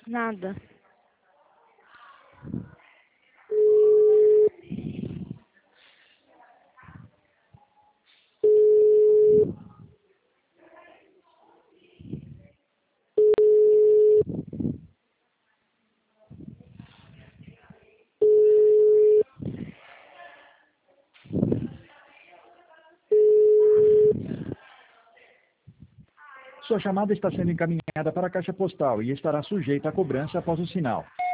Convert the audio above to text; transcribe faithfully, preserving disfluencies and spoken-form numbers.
Nada. Sua chamada está sendo encaminhada para a caixa postal e estará sujeita a cobrança após o sinal.